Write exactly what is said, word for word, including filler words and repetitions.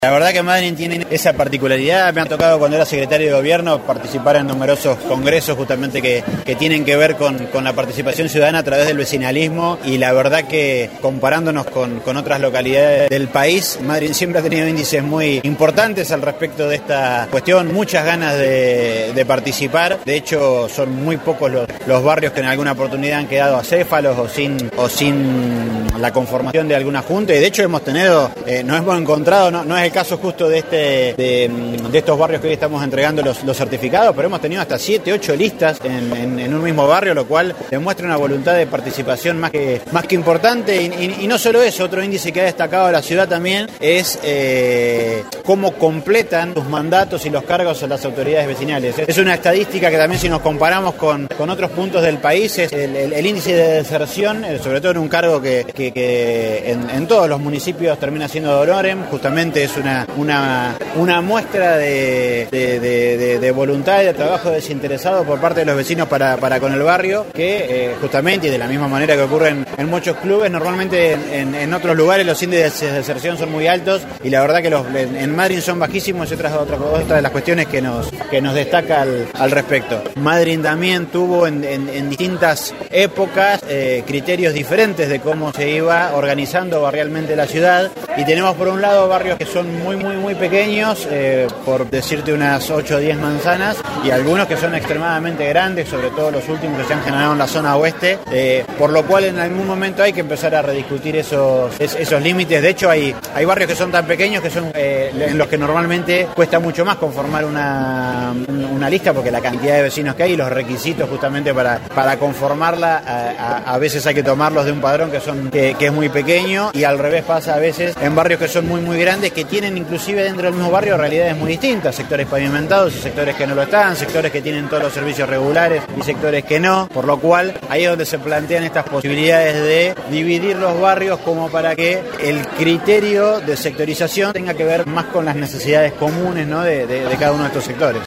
La verdad que Madryn tiene esa particularidad. Me ha tocado cuando era secretario de gobierno participar en numerosos congresos justamente que, que tienen que ver con, con la participación ciudadana a través del vecinalismo, y la verdad que comparándonos con, con otras localidades del país, Madryn siempre ha tenido índices muy importantes al respecto de esta cuestión, muchas ganas de, de participar. De hecho son muy pocos los, los barrios que en alguna oportunidad han quedado acéfalos o sin, o sin la conformación de alguna junta, y de hecho hemos tenido, eh, nos hemos encontrado, no, no es el caso justo de este de, de estos barrios que hoy estamos entregando los, los certificados, pero hemos tenido hasta siete, ocho listas en, en, en un mismo barrio, lo cual demuestra una voluntad de participación más que, más que importante. Y, y, y no solo eso, otro índice que ha destacado la ciudad también es eh, cómo completan sus mandatos y los cargos a las autoridades vecinales. Es una estadística que también, si nos comparamos con, con otros puntos del país, es el, el, el índice de deserción, sobre todo en un cargo que, que, que en, en todos los municipios termina siendo de honorem. Justamente es una, una, una muestra de, de, de, de, de voluntad y de trabajo desinteresado por parte de los vecinos para, para con el barrio, que eh, justamente, y de la misma manera que ocurre en, en muchos clubes, normalmente en, en otros lugares los índices de deserción son muy altos, y la verdad que los, en, en Madryn son bajísimos, y otra, otra, otra de las cuestiones que nos, que nos destaca al, al respecto. Madryn también tuvo en, en, en distintas épocas eh, criterios diferentes de cómo se iba organizando barrialmente la ciudad, y tenemos por un lado barrios que son muy muy muy pequeños, eh, por decirte unas ocho o diez manzanas, y algunos que son extremadamente grandes, sobre todo los últimos que se han generado en la zona oeste, eh, por lo cual en algún momento hay que empezar a rediscutir esos, es, esos límites. De hecho hay, hay barrios que son tan pequeños que son eh, en los que normalmente cuesta mucho más conformar una, una lista, porque la cantidad de vecinos que hay y los requisitos justamente para, para conformarla, a, a, a veces hay que tomarlos de un padrón que, son, que, que es muy pequeño, y al revés pasa a veces en barrios que son muy muy grandes, que tienen inclusive dentro del mismo barrio realidades muy distintas, sectores pavimentados y sectores que no lo están, sectores que tienen todos los servicios regulares y sectores que no, por lo cual ahí es donde se plantean estas posibilidades de dividir los barrios como para que el criterio de sectorización tenga que ver más con las necesidades comunes, ¿no?, de, de, de cada uno de estos sectores.